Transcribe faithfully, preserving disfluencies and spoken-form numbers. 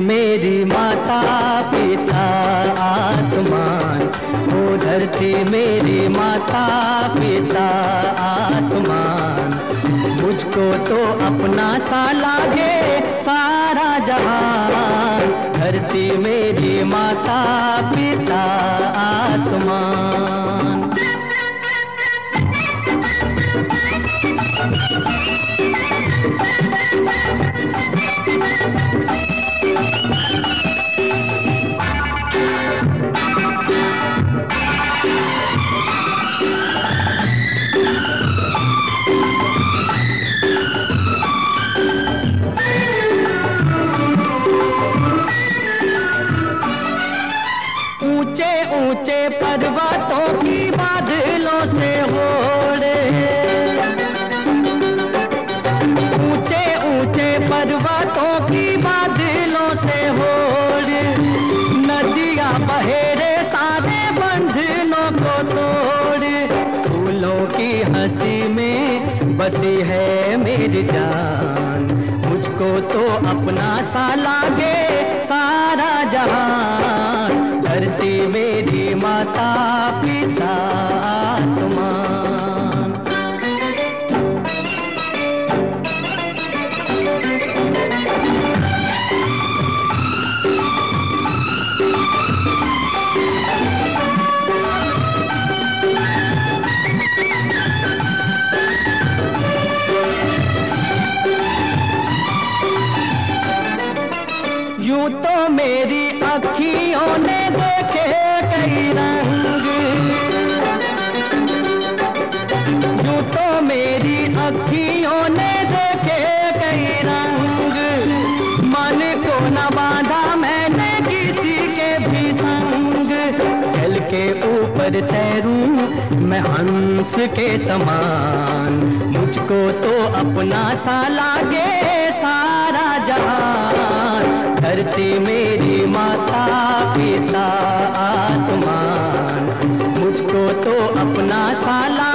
मेरी माता पिता आसमान, ओ धरती मेरी माता पिता आसमान। मुझको तो अपना सा लागे सारा जहान, धरती मेरी माता पिता आसमान। ऊंचे ऊंचे पर्वतों की बादलों से होड़े, ऊंचे ऊंचे पर्वतों की बादलों से होड़े, नदियां बहेरे सारे बंधनों को तोड़े। फूलों की हंसी में बसी है मेरी जान, मुझको तो अपना सा लागे सारा जहान, धरती मेरी माता पिता आसमान। यूं तो मेरी अखियों ने देखे कई रंग, यूं तो मेरी अखियों ने देखे कई रंग, मन को न बांधा मैंने किसी के भी संग। जल के ऊपर तैरूं मैं हंस के समान, मुझको तो अपना सा लागे सारा जहान, धरती मेरी माता पिता आसमान। मुझको तो अपना सा